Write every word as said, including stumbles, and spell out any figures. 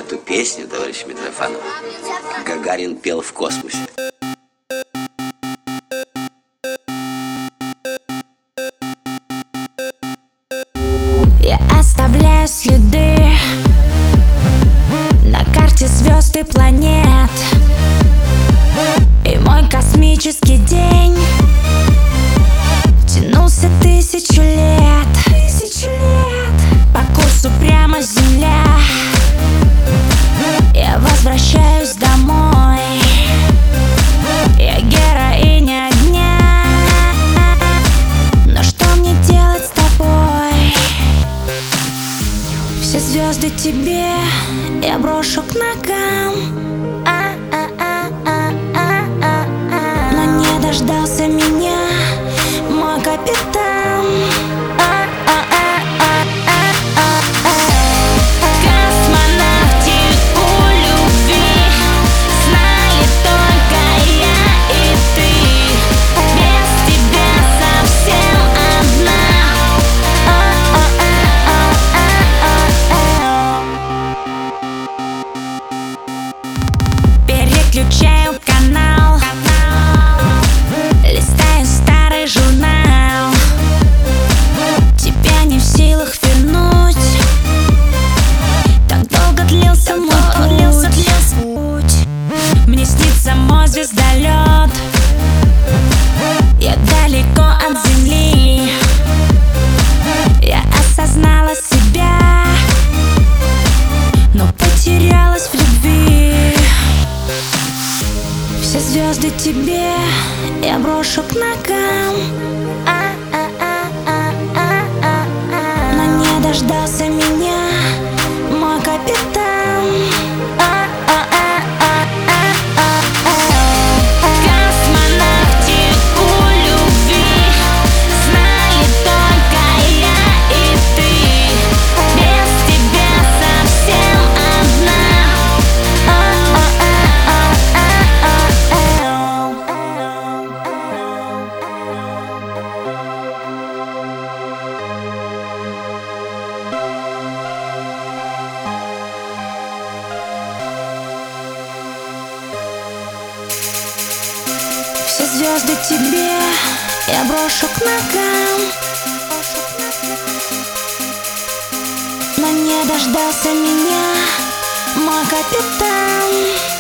эту песню, товарищ Митрофанов, Гагарин пел в космосе. Я оставляю следы на карте звезд и планет, и мой космический день тянулся тысячу лет. Тысячу лет. По курсу прямо Земля. Я возвращаюсь домой. Я героиня дня. Но что мне делать с тобой? Все звезды тебе я брошу к ногам. Но не дождался меня мой капитан. Космонавтику любви знали только я и ты. Без тебя совсем одна. Переключаю канал, листаю старый журнал. Тебя не в силах вернуть. Так долго длился мой путь. Мне снится мой звездолет. Я далеко от земли. Я осознала себя, но потерялась в любви. Все звезды тебе я брошу к ногам. Но не дождался меня мой капитан. Космонавтику любви знали только я и ты. Без тебя совсем одна. Все звезды тебе я брошу к ногам. Но не дождался меня мой капитан.